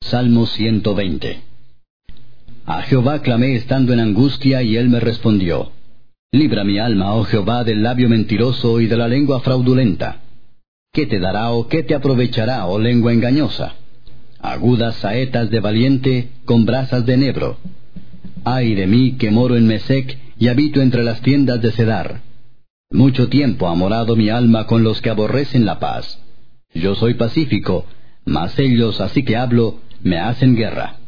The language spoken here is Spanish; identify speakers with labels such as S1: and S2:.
S1: Salmo 120. A Jehová clamé estando en angustia, y él me respondió. Libra mi alma, oh Jehová, del labio mentiroso y de la lengua fraudulenta. ¿Qué te dará o qué te aprovechará, oh lengua engañosa? Agudas saetas de valiente con brasas de enebro. Ay de mí, que moro en Mesec y habito entre las tiendas de Cedar. Mucho tiempo ha morado mi alma con los que aborrecen la paz. Yo soy pacífico, mas ellos, así que hablo, me hacen guerra.